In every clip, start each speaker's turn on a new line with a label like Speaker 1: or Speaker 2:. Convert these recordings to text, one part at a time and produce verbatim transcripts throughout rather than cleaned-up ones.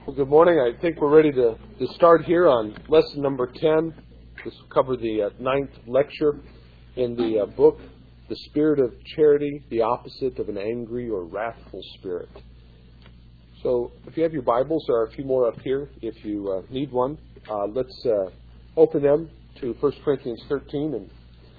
Speaker 1: Well, good morning. I think we're ready to, to start here on lesson number ten. This will cover the uh, ninth lecture in the uh, book, The Spirit of Charity, the Opposite of an Angry or Wrathful Spirit. So if you have your Bibles, there are a few more up here if you uh, need one. Uh, let's uh, open them to First Corinthians thirteen. And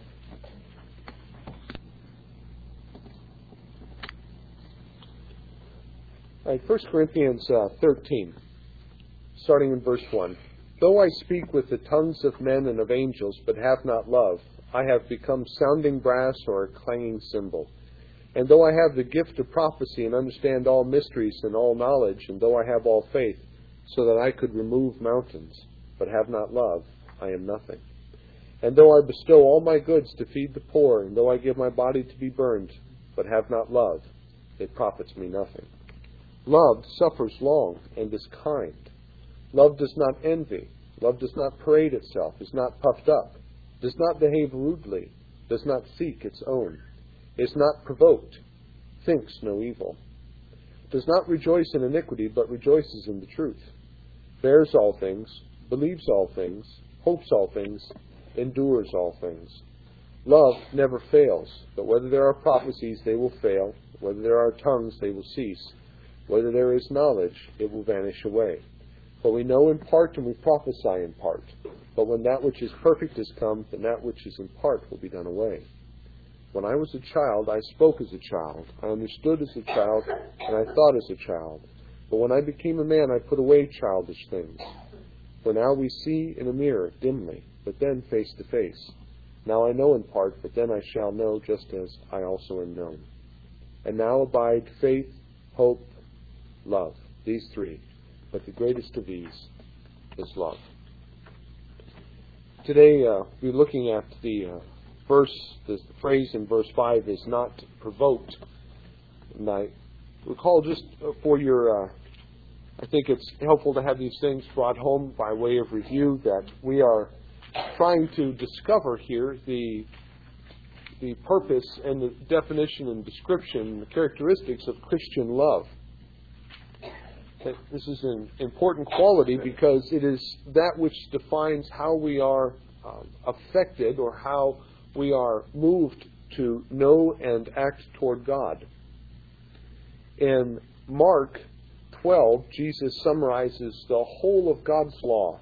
Speaker 1: All right, First Corinthians uh, thirteen, starting in verse one. Though I speak with the tongues of men and of angels, but have not love, I have become sounding brass or a clanging cymbal. And though I have the gift of prophecy and understand all mysteries and all knowledge, and though I have all faith, so that I could remove mountains, but have not love, I am nothing. And though I bestow all my goods to feed the poor, and though I give my body to be burned, but have not love, it profits me nothing. Love suffers long and is kind. Love does not envy. Love does not parade itself, is not puffed up, does not behave rudely, does not seek its own, is not provoked, thinks no evil, does not rejoice in iniquity, but rejoices in the truth, bears all things, believes all things, hopes all things, endures all things. Love never fails, but whether there are prophecies, they will fail. Whether there are tongues, they will cease. Whether there is knowledge, it will vanish away. For we know in part and we prophesy in part. But when that which is perfect is come, then that which is in part will be done away. When I was a child, I spoke as a child. I understood as a child, and I thought as a child. But when I became a man, I put away childish things. For now we see in a mirror, dimly, but then face to face. Now I know in part, but then I shall know just as I also am known. And now abide faith, hope, love, these three, but the greatest of these is love. Today uh, we're looking at the uh, verse, the phrase in verse five is not provoked. And I recall just for your, uh, I think it's helpful to have these things brought home by way of review, that we are trying to discover here the the purpose and the definition and description and the characteristics of Christian love. This is an important quality because it is that which defines how we are um, affected or how we are moved to know and act toward God. In Mark twelve, Jesus summarizes the whole of God's law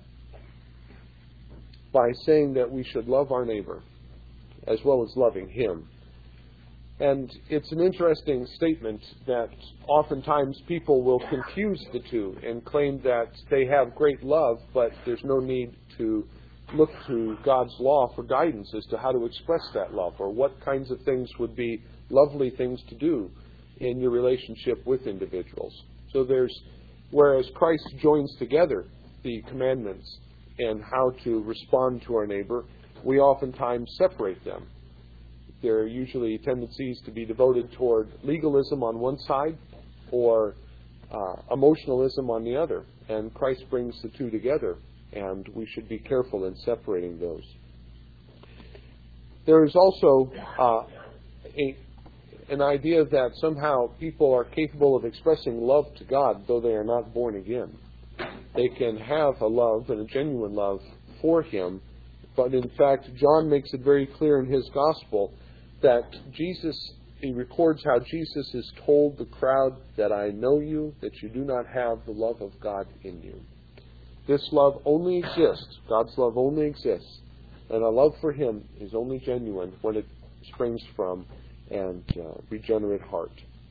Speaker 1: by saying that we should love our neighbor as well as loving Him. And it's an interesting statement that oftentimes people will confuse the two and claim that they have great love, but there's no need to look to God's law for guidance as to how to express that love or what kinds of things would be lovely things to do in your relationship with individuals. So there's, whereas Christ joins together the commandments and how to respond to our neighbor, we oftentimes separate them. There are usually tendencies to be devoted toward legalism on one side or uh, emotionalism on the other. And Christ brings the two together, and we should be careful in separating those. There is also uh, a, an idea that somehow people are capable of expressing love to God, though they are not born again. They can have a love and a genuine love for Him, but in fact, John makes it very clear in his gospel that Jesus, he records how Jesus has told the crowd that I know you, that you do not have the love of God in you. This love only exists, God's love only exists, and a love for Him is only genuine when it springs from an uh, regenerate heart.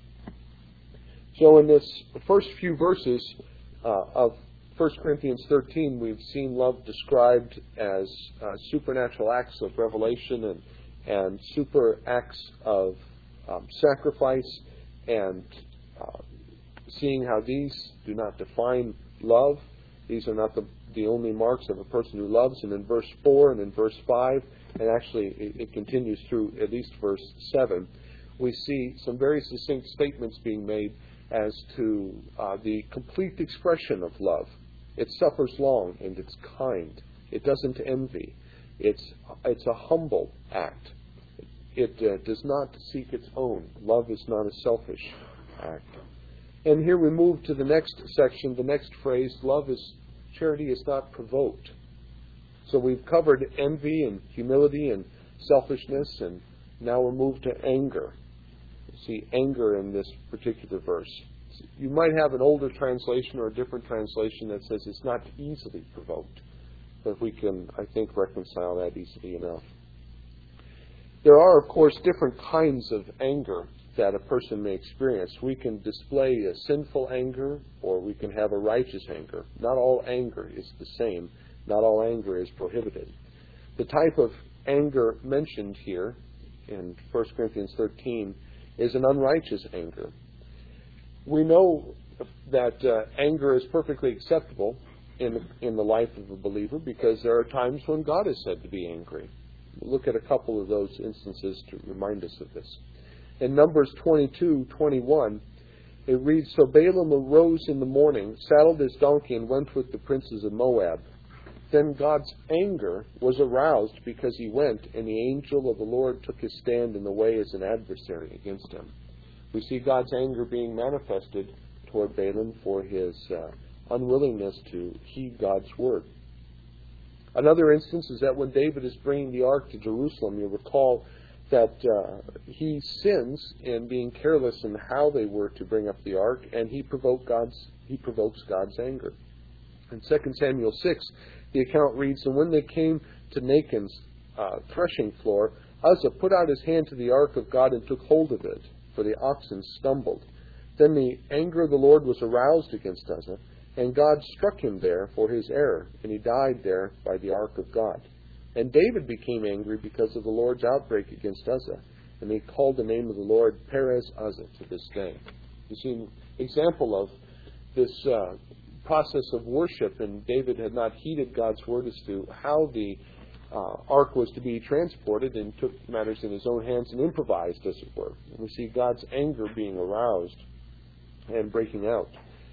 Speaker 1: So in this first few verses uh, of First Corinthians thirteen, we've seen love described as uh, supernatural acts of revelation and and super acts of um, sacrifice, and uh, seeing how these do not define love. These are not the, the only marks of a person who loves. And in verse four and in verse five, and actually it, it continues through at least verse seven, we see some very succinct statements being made as to uh, the complete expression of love. It suffers long and it's kind. It doesn't envy. It's, it's a humble act. It uh, does not seek its own. Love is not a selfish act. And here we move to the next section, the next phrase, love is, charity is not provoked. So we've covered envy and humility and selfishness, and now we're moved to anger. You see anger in this particular verse. You might have an older translation or a different translation that says it's not easily provoked. But we can, I think, reconcile that easily enough. There are, of course, different kinds of anger that a person may experience. We can display a sinful anger, or we can have a righteous anger. Not all anger is the same. Not all anger is prohibited. The type of anger mentioned here in First Corinthians thirteen is an unrighteous anger. We know that uh, anger is perfectly acceptable in, in the life of a believer because there are times when God is said to be angry. We'll look at a couple of those instances to remind us of this. In Numbers twenty-two twenty-one, it reads, So Balaam arose in the morning, saddled his donkey, and went with the princes of Moab. Then God's anger was aroused because he went, and the angel of the Lord took his stand in the way as an adversary against him. We see God's anger being manifested toward Balaam for his uh, unwillingness to heed God's word. Another instance is that when David is bringing the ark to Jerusalem, you recall that uh, he sins in being careless in how they were to bring up the ark, and he provoked God's he provokes God's anger. In Second Samuel six, the account reads, And when they came to Nachon's uh, threshing floor, Uzzah put out his hand to the ark of God and took hold of it, for the oxen stumbled. Then the anger of the Lord was aroused against Uzzah, and God struck him there for his error, and he died there by the ark of God. And David became angry because of the Lord's outbreak against Uzzah, and he called the name of the Lord Perez Uzzah to this day. You see an example of this uh, process of worship, and David had not heeded God's word as to how the uh, ark was to be transported, and took matters in his own hands and improvised, as it were. And we see God's anger being aroused and breaking out.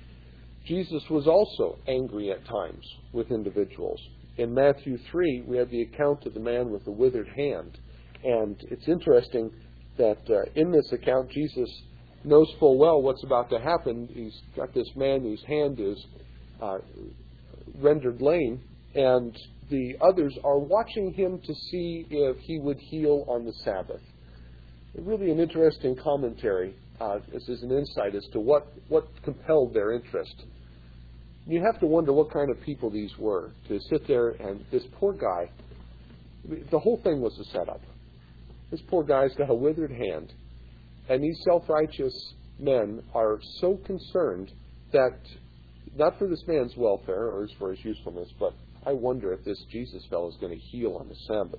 Speaker 1: Jesus was also angry at times with individuals. In Matthew three, we have the account of the man with the withered hand. And it's interesting that uh, in this account, Jesus knows full well what's about to happen. He's got this man whose hand is uh, rendered lame, and the others are watching him to see if he would heal on the Sabbath. Really an interesting commentary. Uh, this is an insight as to what, what compelled their interest. You have to wonder what kind of people these were, to sit there and this poor guy, the whole thing was a setup. This poor guy's got a withered hand, and these self-righteous men are so concerned that, not for this man's welfare or for his usefulness, but I wonder if this Jesus fellow is going to heal on the Sabbath.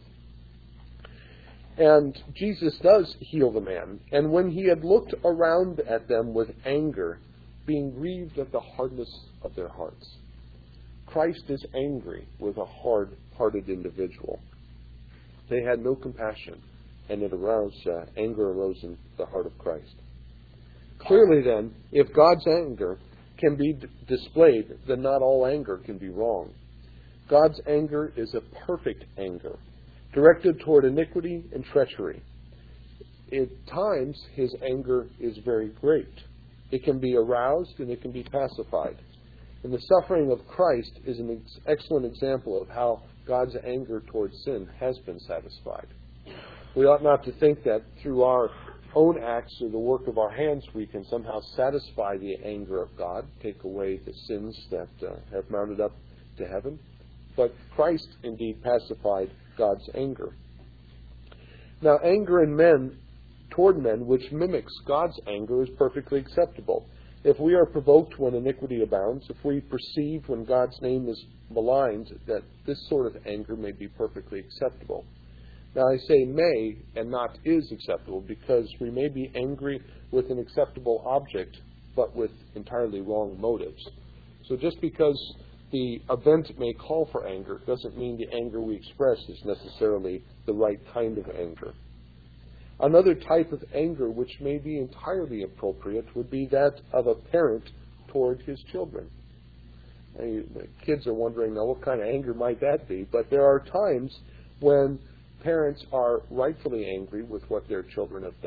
Speaker 1: And Jesus does heal the man, and when he had looked around at them with anger, being grieved at the hardness of their hearts. Christ is angry with a hard-hearted individual. They had no compassion, and it aroused, uh, anger arose in the heart of Christ. Clearly then, if God's anger can be d- displayed, then not all anger can be wrong. God's anger is a perfect anger, directed toward iniquity and treachery. At times, his anger is very great. It can be aroused and it can be pacified. And the suffering of Christ is an ex- excellent example of how God's anger towards sin has been satisfied. We ought not to think that through our own acts or the work of our hands we can somehow satisfy the anger of God, take away the sins that uh, have mounted up to heaven. But Christ indeed pacified God's anger. Now, anger in men toward men which mimics God's anger is perfectly acceptable. If we are provoked when iniquity abounds, if we perceive when God's name is maligned, that this sort of anger may be perfectly acceptable. Now I say may and not is acceptable, because we may be angry with an acceptable object, but with entirely wrong motives. So just because the event may call for anger doesn't mean the anger we express is necessarily the right kind of anger. Another type of anger which may be entirely appropriate would be that of a parent toward his children. And the kids are wondering, now, what kind of anger might that be? But there are times when parents are rightfully angry with what their children have done,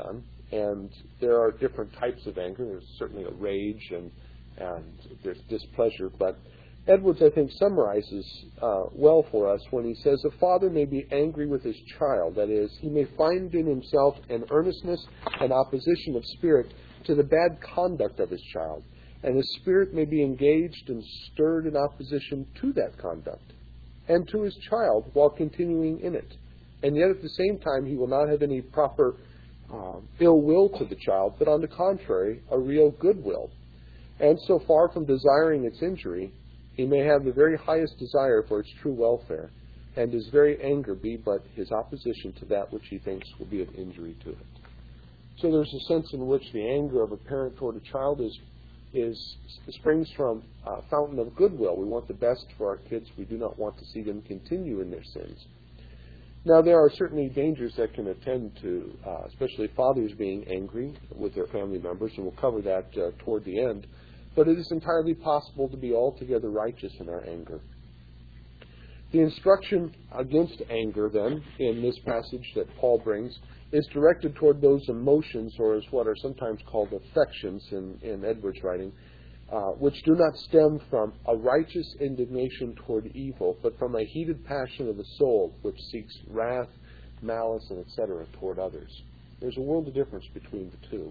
Speaker 1: and there are different types of anger. There's certainly a rage, and, and there's displeasure, but Edwards, I think, summarizes uh, well for us when he says, a father may be angry with his child. That is, he may find in himself an earnestness and opposition of spirit to the bad conduct of his child, and his spirit may be engaged and stirred in opposition to that conduct and to his child while continuing in it. And yet at the same time, he will not have any proper uh, ill will to the child, but on the contrary, a real goodwill. And so far from desiring its injury, he may have the very highest desire for its true welfare, and his very anger be but his opposition to that which he thinks will be of injury to it. So there's a sense in which the anger of a parent toward a child is is springs from a fountain of goodwill. We want the best for our kids. We do not want to see them continue in their sins. Now, there are certainly dangers that can attend to, uh, especially fathers being angry with their family members, and we'll cover that uh, toward the end. But it is entirely possible to be altogether righteous in our anger. The instruction against anger, then, in this passage that Paul brings, is directed toward those emotions, or as what are sometimes called affections in, in Edwards' writing, uh, which do not stem from a righteous indignation toward evil, but from a heated passion of the soul, which seeks wrath, malice, and et cetera toward others. There's a world of difference between the two.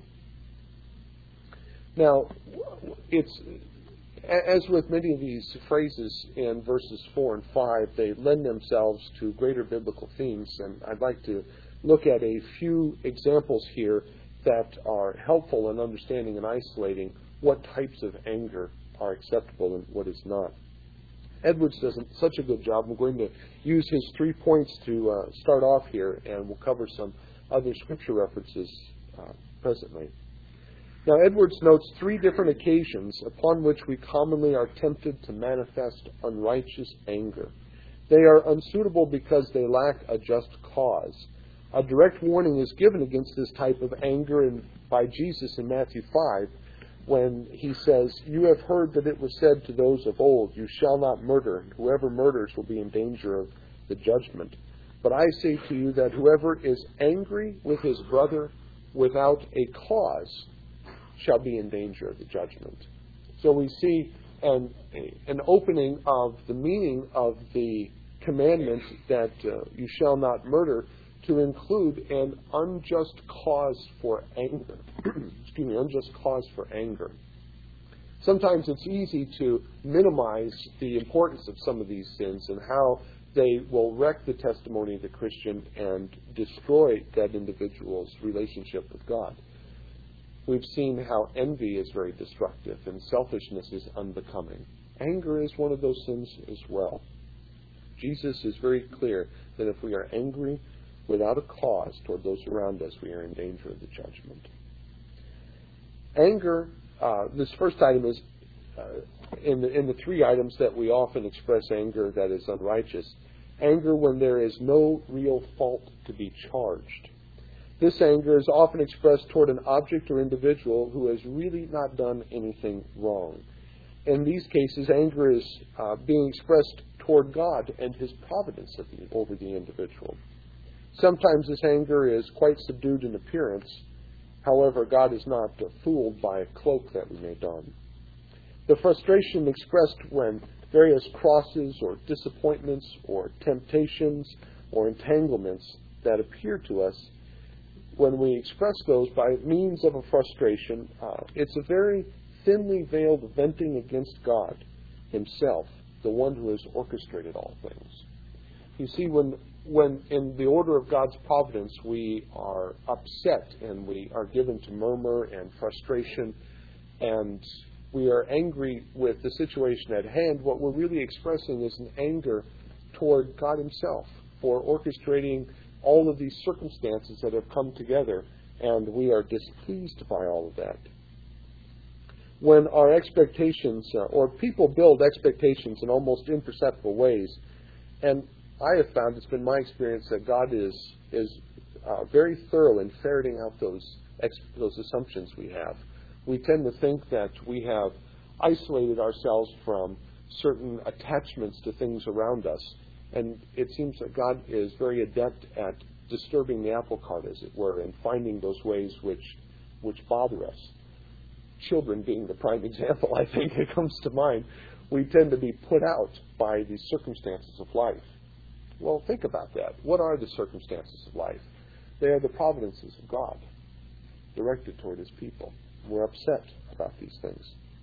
Speaker 1: Now, it's as with many of these phrases in verses four and five, they lend themselves to greater biblical themes, and I'd like to look at a few examples here that are helpful in understanding and isolating what types of anger are acceptable and what is not. Edwards does such a good job. I'm going to use his three points to uh, start off here, and we'll cover some other scripture references uh, presently. Now, Edwards notes three different occasions upon which we commonly are tempted to manifest unrighteous anger. They are unsuitable because they lack a just cause. A direct warning is given against this type of anger in, by Jesus in Matthew five, when he says, "You have heard that it was said to those of old, 'You shall not murder, and whoever murders will be in danger of the judgment.' But I say to you that whoever is angry with his brother without a cause shall be in danger of the judgment." So we see an, an opening of the meaning of the commandment that uh, you shall not murder to include an unjust cause for anger. Excuse me, unjust cause for anger. Sometimes it's easy to minimize the importance of some of these sins and how they will wreck the testimony of the Christian and destroy that individual's relationship with God. We've seen how envy is very destructive and selfishness is unbecoming. Anger is one of those sins as well. Jesus is very clear that if we are angry without a cause toward those around us, we are in danger of the judgment. Anger, uh, this first item is, uh, in, the, in the three items that we often express anger that is unrighteous, anger when there is no real fault to be charged. This anger is often expressed toward an object or individual who has really not done anything wrong. In these cases, anger is uh, being expressed toward God and His providence of the, over the individual. Sometimes this anger is quite subdued in appearance. However, God is not uh, fooled by a cloak that we may don. The frustration expressed when various crosses or disappointments or temptations or entanglements that appear to us, when we express those by means of a frustration, uh, it's a very thinly veiled venting against God Himself, the one who has orchestrated all things. You see, when when in the order of God's providence we are upset and we are given to murmur and frustration and we are angry with the situation at hand, what we're really expressing is an anger toward God Himself for orchestrating all of these circumstances that have come together, and we are displeased by all of that. When our expectations, uh, or people build expectations in almost imperceptible ways, and I have found, it's been my experience, that God is is uh, very thorough in ferreting out those ex- those assumptions we have. We tend to think that we have isolated ourselves from certain attachments to things around us, and it seems that God is very adept at disturbing the apple cart, as it were, and finding those ways which which bother us. Children being the prime example, I think, it comes to mind. We tend to be put out by the circumstances of life. Well, think about that. What are the circumstances of life? They are the providences of God directed toward His people. We're upset about these things.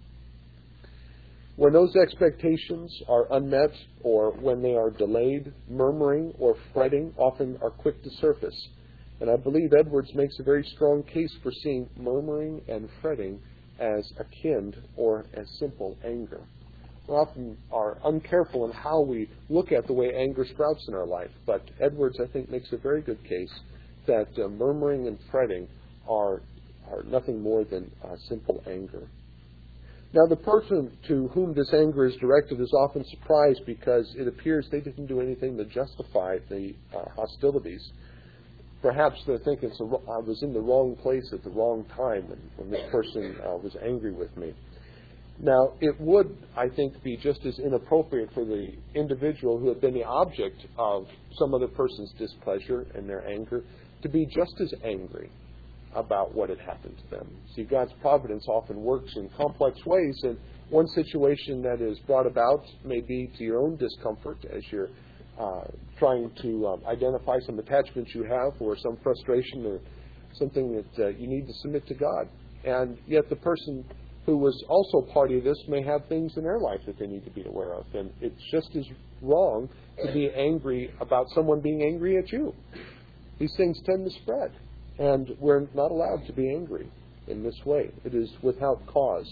Speaker 1: When those expectations are unmet or when they are delayed, murmuring or fretting often are quick to surface. And I believe Edwards makes a very strong case for seeing murmuring and fretting as akin or as simple anger. We often are uncareful in how we look at the way anger sprouts in our life, but Edwards, I think, makes a very good case that uh, murmuring and fretting are, are nothing more than uh, simple anger. Now, the person to whom this anger is directed is often surprised because it appears they didn't do anything to justify the uh, hostilities. Perhaps they're thinking, so I was in the wrong place at the wrong time when, when this person uh, was angry with me. Now, it would, I think, be just as inappropriate for the individual who had been the object of some other person's displeasure and their anger to be just as angry about what had happened to them. See, God's providence often works in complex ways, and one situation that is brought about may be to your own discomfort as you're uh, trying to um, identify some attachments you have or some frustration or something that uh, you need to submit to God. And yet the person who was also party of this may have things in their life that they need to be aware of. And it's just as wrong to be angry about someone being angry at you. These things tend to spread. And we're not allowed to be angry in this way. It is without cause.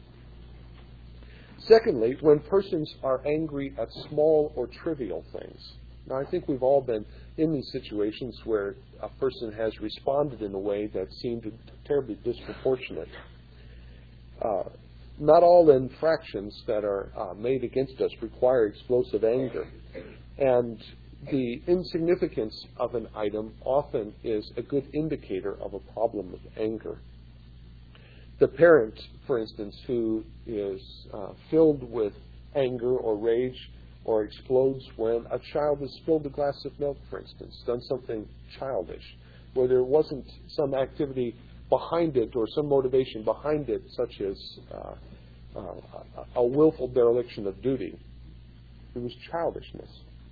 Speaker 1: Secondly, when persons are angry at small or trivial things. Now, I think we've all been in these situations where a person has responded in a way that seemed terribly disproportionate. Uh, not all infractions that are uh, made against us require explosive anger. And the insignificance of an item often is a good indicator of a problem of anger. The parent, for instance, who is uh, filled with anger or rage or explodes when a child has spilled a glass of milk, for instance, done something childish, where there wasn't some activity behind it or some motivation behind it, such as uh, uh, a willful dereliction of duty. It was childishness.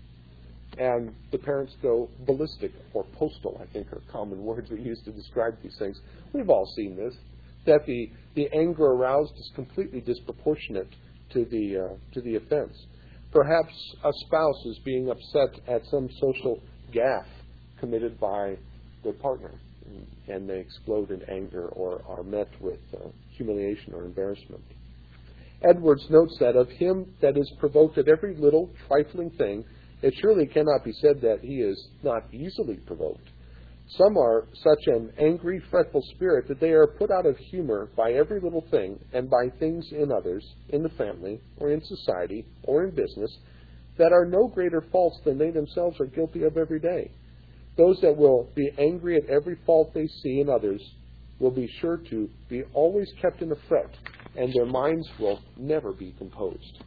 Speaker 1: And the parents go ballistic or postal, I think are common words we use to describe these things. We've all seen this, that the, the anger aroused is completely disproportionate to the, uh, to the offense. Perhaps a spouse is being upset at some social gaffe committed by their partner, and they explode in anger or are met with uh, humiliation or embarrassment. Edwards notes that of him that is provoked at every little trifling thing, it surely cannot be said that he is not easily provoked. Some are such an angry, fretful spirit that they are put out of humor by every little thing and by things in others, in the family, or in society, or in business, that are no greater faults than they themselves are guilty of every day. Those that will be angry at every fault they see in others will be sure to be always kept in a fret, and their minds will never be composed.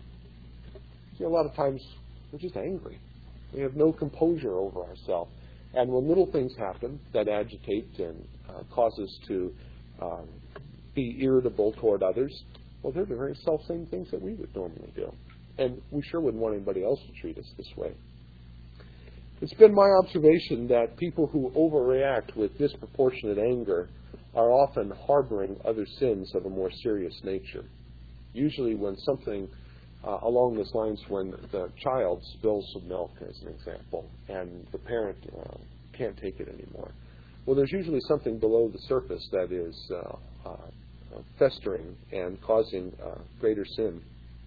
Speaker 1: See, a lot of times we're just angry. We have no composure over ourselves. And when little things happen that agitate and uh, cause us to uh, be irritable toward others, well, they're the very self-same things that we would normally do. And we sure wouldn't want anybody else to treat us this way. It's been my observation that people who overreact with disproportionate anger are often harboring other sins of a more serious nature. Usually when something uh, along these lines, when the child spills some milk, as an example, and the parent uh, can't take it anymore. Well, there's usually something below the surface that is uh, uh, festering and causing uh, greater sin.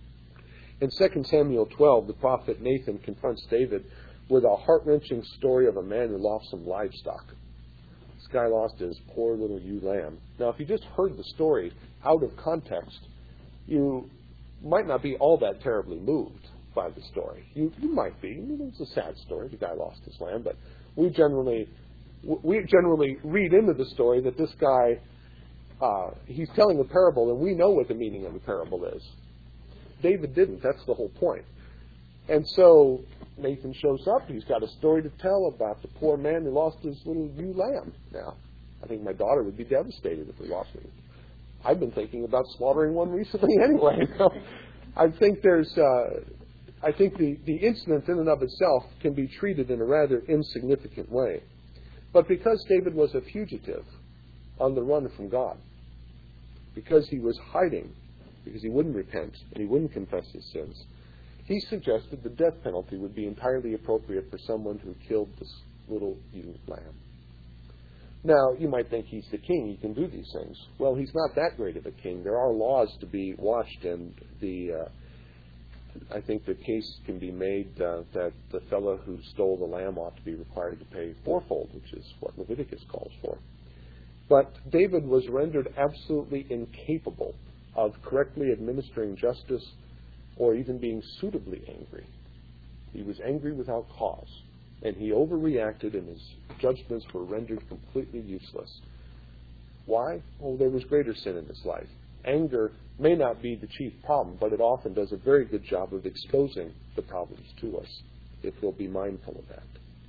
Speaker 1: In Second Samuel twelve, the prophet Nathan confronts David with a heart-wrenching story of a man who lost some livestock. This guy lost his poor little ewe lamb. Now, if you just heard the story out of context, you might not be all that terribly moved by the story. You, you might be. I mean, it's a sad story. The guy lost his lamb, but we generally we generally read into the story that this guy uh, he's telling a parable, and we know what the meaning of the parable is. David didn't. That's the whole point. And so Nathan shows up. He's got a story to tell about the poor man who lost his little ewe lamb. Now, I think my daughter would be devastated if we lost it. I've been thinking about slaughtering one recently anyway. I think there's, uh, I think the, the incident in and of itself can be treated in a rather insignificant way. But because David was a fugitive on the run from God, because he was hiding, because he wouldn't repent and he wouldn't confess his sins, he suggested the death penalty would be entirely appropriate for someone who killed this little ewe lamb. Now, you might think he's the king, he can do these things. Well, he's not that great of a king. There are laws to be watched, and the uh, I think the case can be made uh, that the fellow who stole the lamb ought to be required to pay fourfold, which is what Leviticus calls for. But David was rendered absolutely incapable of correctly administering justice or even being suitably angry. He was angry without cause, and he overreacted, and his judgments were rendered completely useless. Why? Well, there was greater sin in his life. Anger may not be the chief problem, but it often does a very good job of exposing the problems to us, if we'll be mindful of that.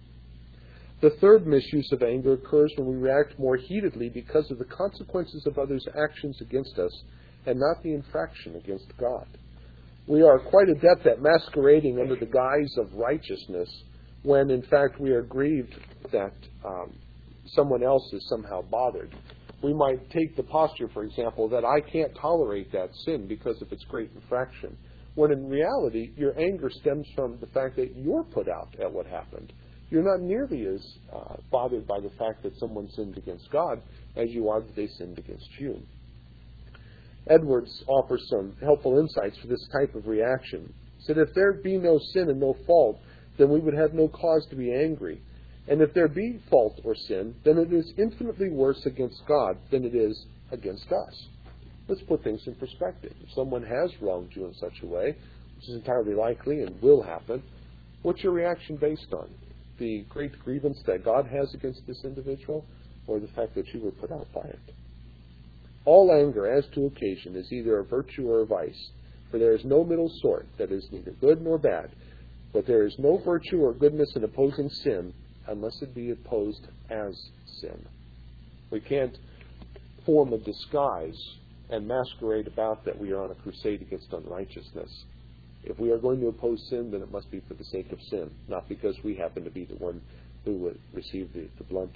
Speaker 1: The third misuse of anger occurs when we react more heatedly because of the consequences of others' actions against us and not the infraction against God. We are quite adept at masquerading under the guise of righteousness when, in fact, we are grieved that um, someone else is somehow bothered. We might take the posture, for example, that I can't tolerate that sin because of its great infraction, when in reality your anger stems from the fact that you're put out at what happened. You're not nearly as uh, bothered by the fact that someone sinned against God as you are that they sinned against you. Edwards offers some helpful insights for this type of reaction. He said, if there be no sin and no fault, then we would have no cause to be angry. And if there be fault or sin, then it is infinitely worse against God than it is against us. Let's put things in perspective. If someone has wronged you in such a way, which is entirely likely and will happen, what's your reaction based on? The great grievance that God has against this individual, or the fact that you were put out by it? All anger, as to occasion, is either a virtue or a vice, for there is no middle sort that is neither good nor bad, but there is no virtue or goodness in opposing sin unless it be opposed as sin. We can't form a disguise and masquerade about that we are on a crusade against unrighteousness. If we are going to oppose sin, then it must be for the sake of sin, not because we happen to be the one who would receive the, the blunt.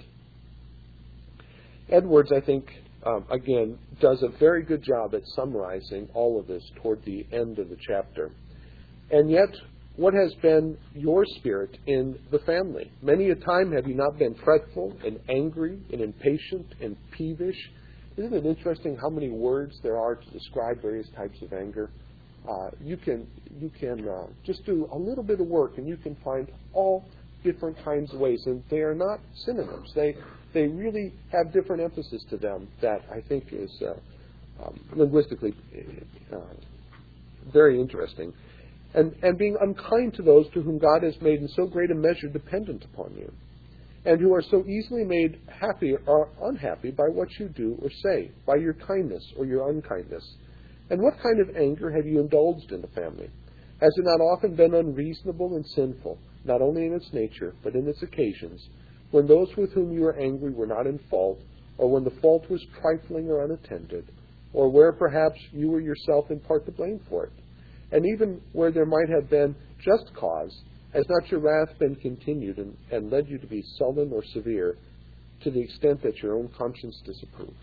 Speaker 1: Edwards, I think, um, again, does a very good job at summarizing all of this toward the end of the chapter. And yet, what has been your spirit in the family? Many a time have you not been fretful and angry and impatient and peevish? Isn't it interesting how many words there are to describe various types of anger? Uh, you can you can uh, just do a little bit of work and you can find all different kinds of ways, and they are not synonyms. They they really have different emphasis to them that I think is uh, um, linguistically uh, very interesting. And, and being unkind to those to whom God has made in so great a measure dependent upon you, and who are so easily made happy or unhappy by what you do or say, by your kindness or your unkindness. And what kind of anger have you indulged in the family? Has it not often been unreasonable and sinful, not only in its nature, but in its occasions, when those with whom you were angry were not in fault, or when the fault was trifling or unattended, or where perhaps you were yourself in part to blame for it? And even where there might have been just cause, has not your wrath been continued and, and led you to be sullen or severe to the extent that your own conscience disapproved?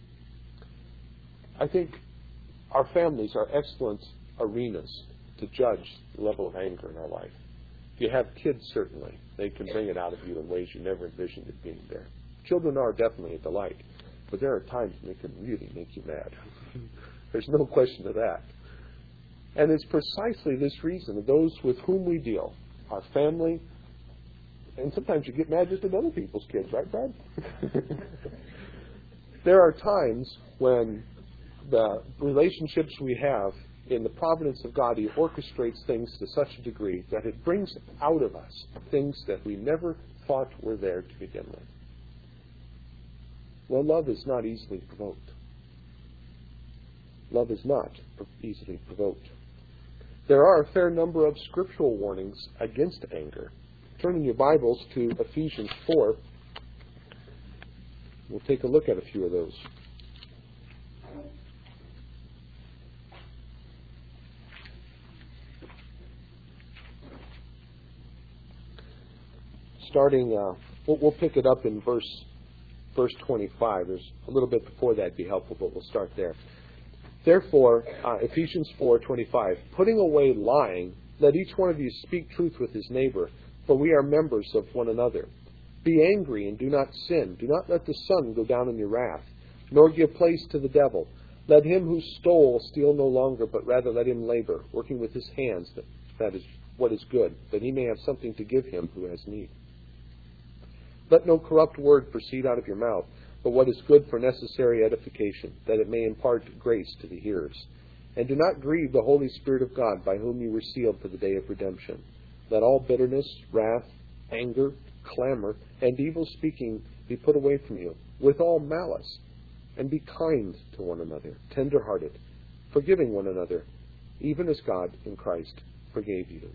Speaker 1: I think our families are excellent arenas to judge the level of anger in our life. If you have kids, certainly, they can bring it out of you in ways you never envisioned it being there. Children are definitely a delight, but there are times when they can really make you mad. There's no question of that. And it's precisely this reason of those with whom we deal, our family, and sometimes you get mad just at other people's kids, right, Brad? There are times when the relationships we have, in the providence of God, He orchestrates things to such a degree that it brings out of us things that we never thought were there to begin with. Well, love is not easily provoked. Love is not easily provoked. There are a fair number of scriptural warnings against anger. Turn in your Bibles to Ephesians four. We'll take a look at a few of those. Starting, uh, we'll, we'll pick it up in verse verse twenty-five. There's a little bit before that would be helpful, but we'll start there. Therefore, uh, Ephesians four twenty-five, putting away lying, let each one of you speak truth with his neighbor, for we are members of one another. Be angry and do not sin. Do not let the sun go down in your wrath, nor give place to the devil. Let him who stole steal no longer, but rather let him labor, working with his hands, that, that is what is good, that he may have something to give him who has need. Let no corrupt word proceed out of your mouth, but what is good for necessary edification, that it may impart grace to the hearers. And do not grieve the Holy Spirit of God, by whom you were sealed for the day of redemption. Let all bitterness, wrath, anger, clamor, and evil speaking be put away from you, with all malice. And be kind to one another, tender-hearted, forgiving one another, even as God in Christ forgave you.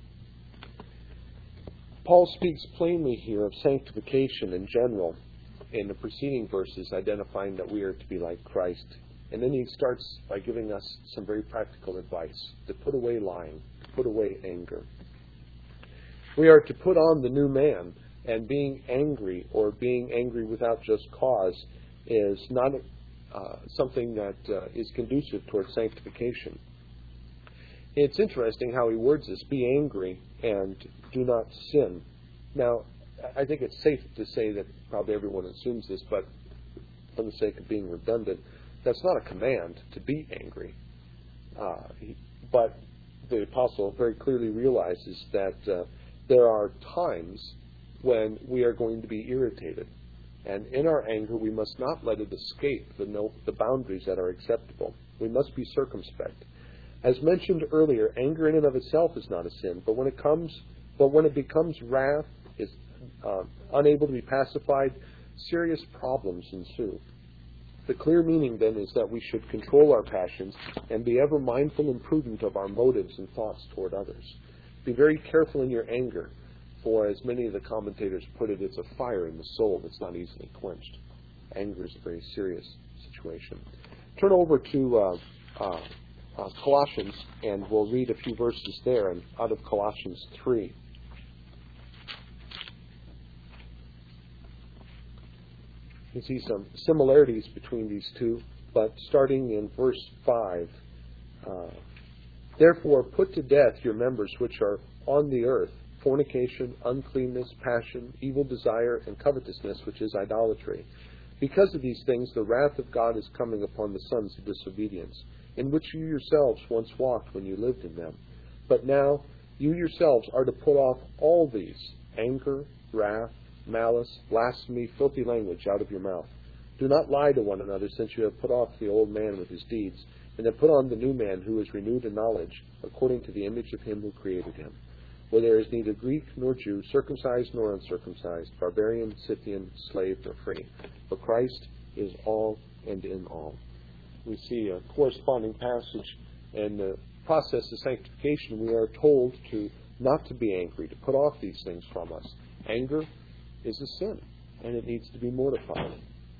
Speaker 1: Paul speaks plainly here of sanctification in general in the preceding verses, identifying that we are to be like Christ. And then he starts by giving us some very practical advice, to put away lying, to put away anger. We are to put on the new man, and being angry or being angry without just cause is not uh, something that uh, is conducive towards sanctification. It's interesting how he words this, be angry and do not sin. Now, I think it's safe to say that probably everyone assumes this, but for the sake of being redundant, that's not a command to be angry. Uh, he, but the apostle very clearly realizes that uh, there are times when we are going to be irritated. And in our anger, we must not let it escape the, no, the boundaries that are acceptable. We must be circumspect. As mentioned earlier, anger in and of itself is not a sin, but when it comes, but when it becomes wrath, is uh, unable to be pacified, serious problems ensue. The clear meaning then is that we should control our passions and be ever mindful and prudent of our motives and thoughts toward others. Be very careful in your anger, for as many of the commentators put it, it's a fire in the soul that's not easily quenched. Anger is a very serious situation. Turn over to uh, uh, uh, Colossians, and we'll read a few verses there, and out of Colossians three. You can see some similarities between these two, but starting in verse five, uh, therefore put to death your members which are on the earth, fornication, uncleanness, passion, evil desire, and covetousness, which is idolatry. Because of these things, the wrath of God is coming upon the sons of disobedience, in which you yourselves once walked when you lived in them. But now you yourselves are to put off all these, anger, wrath, malice, blasphemy, filthy language out of your mouth. Do not lie to one another, since you have put off the old man with his deeds, and have put on the new man, who is renewed in knowledge, according to the image of him who created him. Where there is neither Greek nor Jew, circumcised nor uncircumcised, barbarian, Scythian, slave nor free, but Christ is all and in all. We see a corresponding passage in the process of sanctification. We are told to not to be angry, to put off these things from us. Anger is a sin, and it needs to be mortified.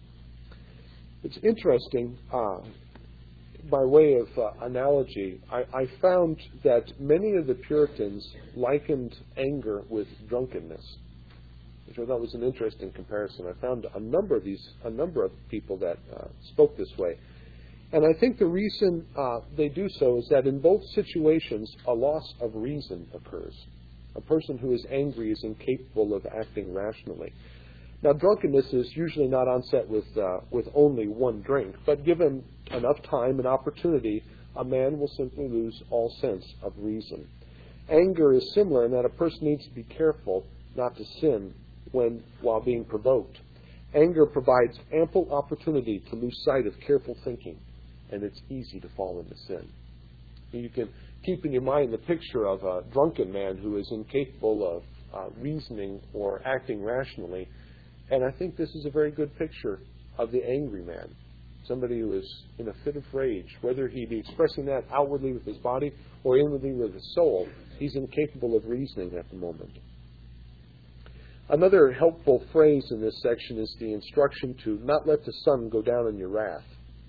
Speaker 1: It's interesting, uh, by way of uh, analogy, I, I found that many of the Puritans likened anger with drunkenness, which I thought was an interesting comparison. I found a number of these, a number of people that uh, spoke this way. And I think the reason uh, they do so is that in both situations, a loss of reason occurs. A person who is angry is incapable of acting rationally. Now, drunkenness is usually not onset with uh, with only one drink, but given enough time and opportunity, a man will simply lose all sense of reason. Anger is similar in that a person needs to be careful not to sin when while being provoked. Anger provides ample opportunity to lose sight of careful thinking, and it's easy to fall into sin. You can keep in your mind the picture of a drunken man who is incapable of uh, reasoning or acting rationally. And I think this is a very good picture of the angry man. somebody who is in a fit of rage, whether he be expressing that outwardly with his body or inwardly with his soul, he's incapable of reasoning at the moment. Another helpful phrase in this section is the instruction to not let the sun go down in your wrath.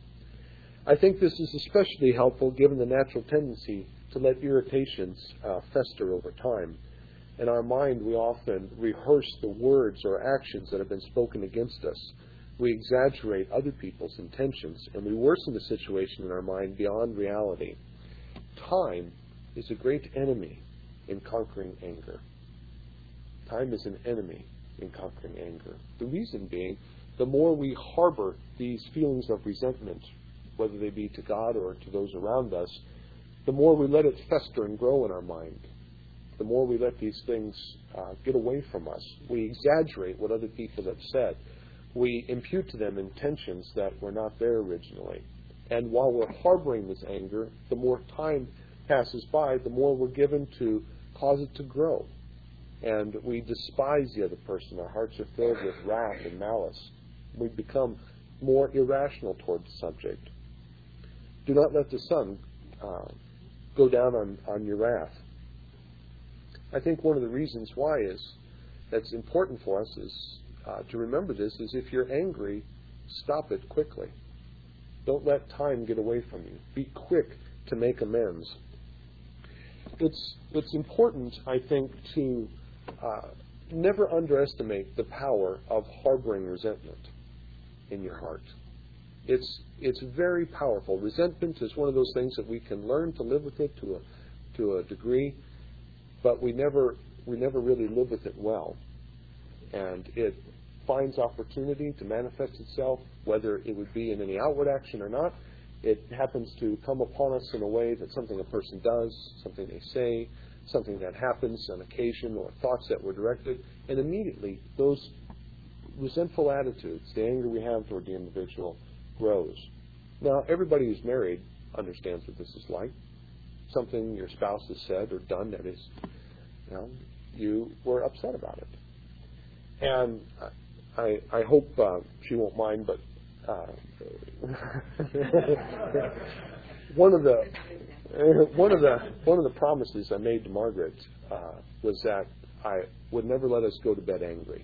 Speaker 1: I think this is especially helpful given the natural tendency to let irritations uh, fester over time. In our mind, we often rehearse the words or actions that have been spoken against us. We exaggerate other people's intentions, and we worsen the situation in our mind beyond reality. Time is a great enemy in conquering anger. Time is an enemy in conquering anger. The reason being, the more we harbor these feelings of resentment, whether they be to God or to those around us, the more we let it fester and grow in our mind. The more we let these things uh, get away from us. We exaggerate what other people have said. We impute to them intentions that were not there originally. And while we're harboring this anger, the more time passes by, the more we're given to cause it to grow. And we despise the other person. Our hearts are filled with wrath and malice. We become more irrational toward the subject. Do not let the sun uh, go down on, on your wrath. I think one of the reasons why is that's important for us is uh, to remember this is if you're angry, stop it quickly. Don't let time get away from you. Be quick to make amends. It's it's important, I think, to uh, never underestimate the power of harboring resentment in your heart. It's it's very powerful. Resentment is one of those things that we can learn to live with it to a to a degree, but we never we never really live with it well. And it finds opportunity to manifest itself, whether it would be in any outward action or not. It happens to come upon us in a way that something a person does, something they say, something that happens on occasion, or thoughts that were directed, and immediately those resentful attitudes, the anger we have toward the individual, grows. Now, everybody who's married understands what this is like. Something your spouse has said or done that is, you know, you were upset about it. And I, I hope uh, she won't mind, but uh, one of the one of the one of the promises I made to Margaret uh, was that I would never let us go to bed angry,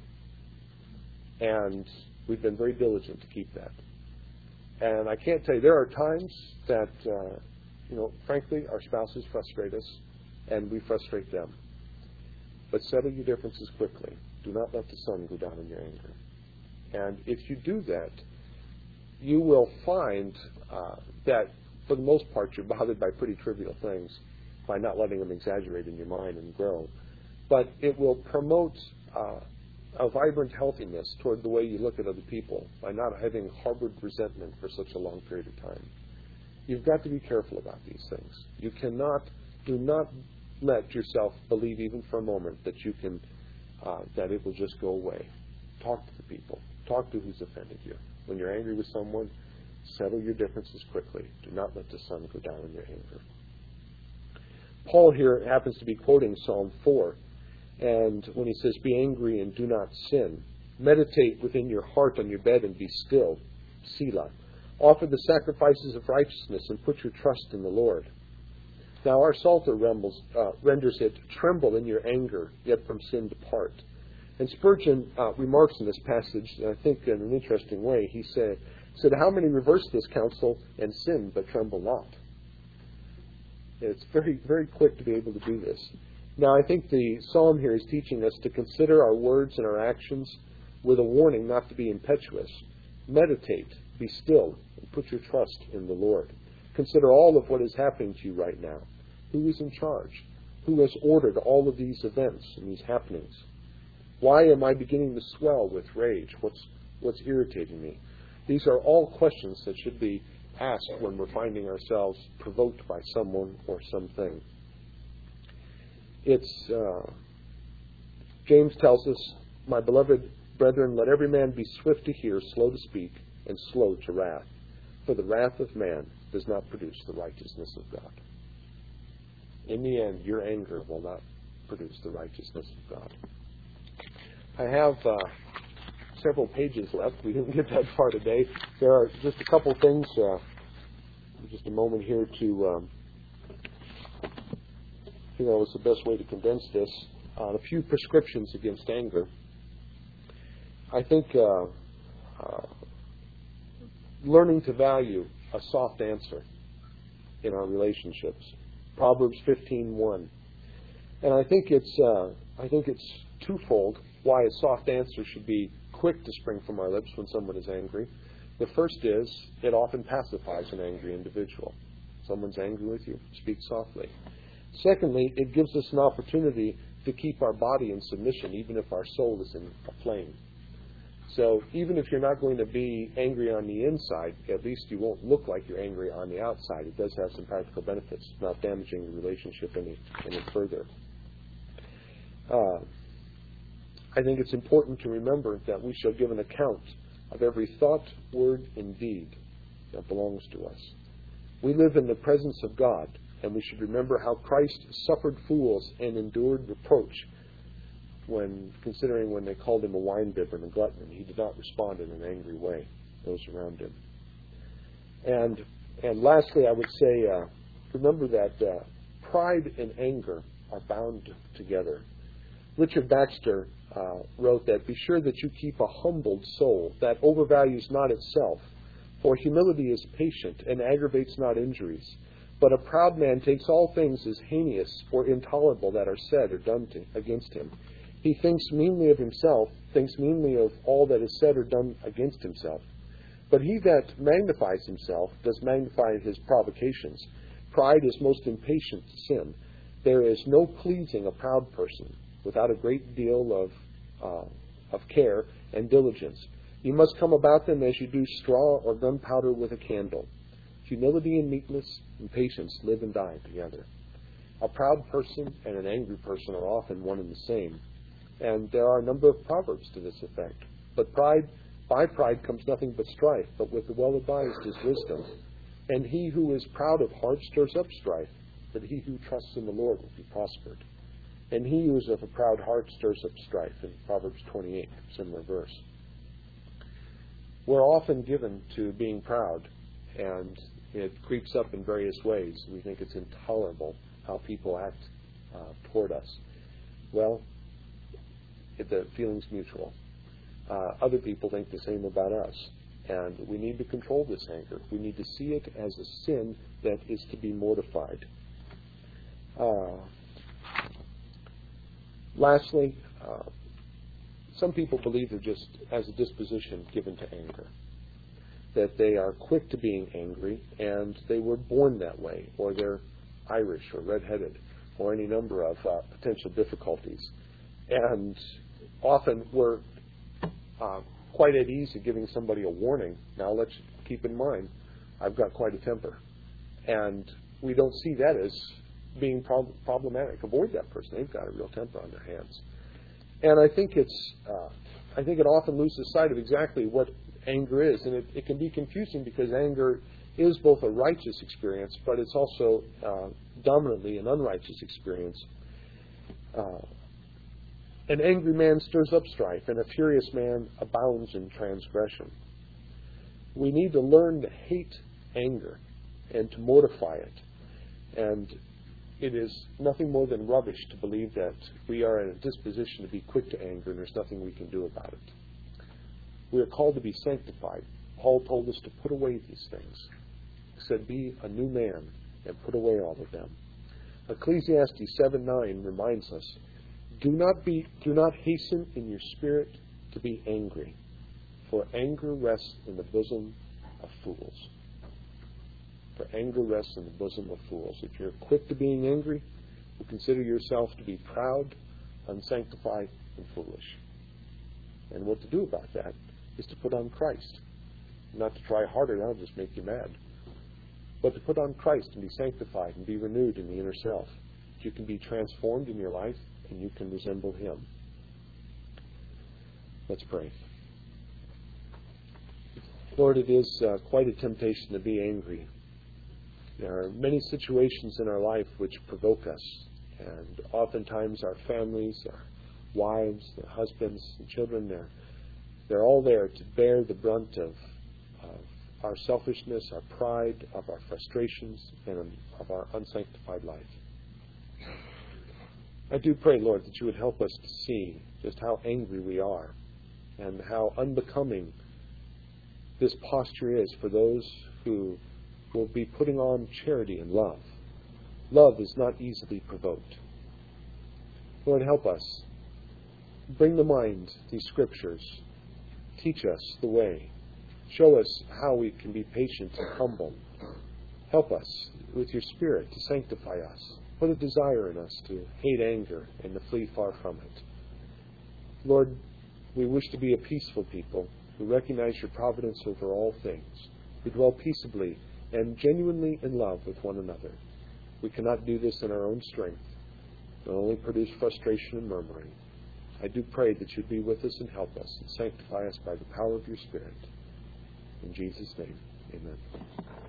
Speaker 1: and we've been very diligent to keep that. And I can't tell you, there are times that uh, you know, frankly, our spouses frustrate us, and we frustrate them. But settle your differences quickly. Do not let the sun go down in your anger. And if you do that, you will find uh, that, for the most part, you're bothered by pretty trivial things by not letting them exaggerate in your mind and grow. But it will promote uh, a vibrant healthiness toward the way you look at other people by not having harbored resentment for such a long period of time. You've got to be careful about these things. You cannot, do not let yourself believe even for a moment that you can, uh, that it will just go away. Talk to the people. Talk to who's offended you. When you're angry with someone, settle your differences quickly. Do not let the sun go down in your anger. Paul here happens to be quoting Psalm four, and when he says, "Be angry and do not sin. Meditate within your heart on your bed and be still." Selah. Offer the sacrifices of righteousness and put your trust in the Lord. Now our Psalter rembles, uh, renders it, "Tremble in your anger, yet from sin depart." And Spurgeon uh, remarks in this passage, I think in an interesting way. He said, said, "How many reverse this counsel and sin, but tremble not?" It's very, very quick to be able to do this. Now, I think the psalm here is teaching us to consider our words and our actions with a warning not to be impetuous. Meditate, be still, and put your trust in the Lord. Consider all of what is happening to you right now. Who is in charge? Who has ordered all of these events and these happenings? Why am I beginning to swell with rage? What's, what's irritating me? These are all questions that should be asked when we're finding ourselves provoked by someone or something. It's, uh, James tells us, "My beloved brethren, let every man be swift to hear, slow to speak, and slow to wrath. For the wrath of man does not produce the righteousness of God." In the end, your anger will not produce the righteousness of God. I have uh, several pages left. We didn't get that far today. There are just a couple things, uh, just a moment here to, um, I think that was the best way to condense this. Uh, a few prescriptions against anger. I think uh, uh, learning to value a soft answer in our relationships. Proverbs fifteen one. And I think it's uh, I think it's twofold why a soft answer should be quick to spring from our lips when someone is angry. The first is it often pacifies an angry individual. Someone's angry with you, speak softly. Secondly, it gives us an opportunity to keep our body in submission, even if our soul is in a flame. So even if you're not going to be angry on the inside, at least you won't look like you're angry on the outside. It does have some practical benefits, not damaging the relationship any, any further. Uh, I think it's important to remember that we shall give an account of every thought, word, and deed that belongs to us. We live in the presence of God, and we should remember how Christ suffered fools and endured reproach when considering when they called him a winebibber and a glutton. He did not respond in an angry way, those around him. And and lastly, I would say, uh, remember that uh, pride and anger are bound together. Richard Baxter uh, wrote that, "Be sure that you keep a humbled soul that overvalues not itself, for humility is patient and aggravates not injuries. But a proud man takes all things as heinous or intolerable that are said or done to, against him. He thinks meanly of himself, thinks meanly of all that is said or done against himself. But he that magnifies himself does magnify his provocations. Pride is most impatient to sin. There is no pleasing a proud person without a great deal of uh, of care and diligence. You must come about them as you do straw or gunpowder with a candle. Humility and meekness and patience live and die together." A proud person and an angry person are often one and the same. And there are a number of proverbs to this effect. But pride, by pride comes nothing but strife, but with the well-advised is wisdom. And he who is proud of heart stirs up strife, but he who trusts in the Lord will be prospered. And he who is of a proud heart stirs up strife, in Proverbs twenty-eight, similar verse. We're often given to being proud, and it creeps up in various ways. We think it's intolerable how people act uh, toward us. Well, it, the feeling's mutual. Uh, other people think the same about us. And we need to control this anger. We need to see it as a sin that is to be mortified. Uh, lastly, uh, some people believe they're just as a disposition given to anger. That they are quick to being angry, and they were born that way, or they're Irish or red-headed, or any number of uh, potential difficulties. And often we're uh, quite at ease at giving somebody a warning. Now let's keep in mind, I've got quite a temper. And we don't see that as being prob- problematic. Avoid that person. They've got a real temper on their hands. And I think it's, uh, I think it often loses sight of exactly what anger is. And it, it can be confusing because anger is both a righteous experience, but it's also uh, dominantly an unrighteous experience. Uh, An angry man stirs up strife, and a furious man abounds in transgression. We need to learn to hate anger and to mortify it. And it is nothing more than rubbish to believe that we are in a disposition to be quick to anger and there's nothing we can do about it. We are called to be sanctified. Paul told us to put away these things. He said, "Be a new man and put away all of them." Ecclesiastes seven nine reminds us, Do not be, do not hasten in your spirit to be angry, for anger rests in the bosom of fools. For anger rests in the bosom of fools. If you're quick to being angry, you consider yourself to be proud, unsanctified, and foolish. And what to do about that is to put on Christ. Not to try harder, that'll just make you mad. But to put on Christ and be sanctified and be renewed in the inner self. You can be transformed in your life, and you can resemble Him. Let's pray. Lord, it is uh, quite a temptation to be angry. There are many situations in our life which provoke us, and oftentimes our families, our wives, their husbands, and children, they're, They're all there to bear the brunt of, of our selfishness, our pride, of our frustrations, and of our unsanctified life. I do pray, Lord, that you would help us to see just how angry we are and how unbecoming this posture is for those who will be putting on charity and love. Love is not easily provoked. Lord, help us. Bring to mind these scriptures. Teach us the way. Show us how we can be patient and humble. Help us with your Spirit to sanctify us. Put a desire in us to hate anger and to flee far from it. Lord, we wish to be a peaceful people who recognize your providence over all things, who dwell peaceably and genuinely in love with one another. We cannot do this in our own strength. It will only produce frustration and murmuring. I do pray that you'd be with us and help us and sanctify us by the power of your Spirit. In Jesus' name, amen.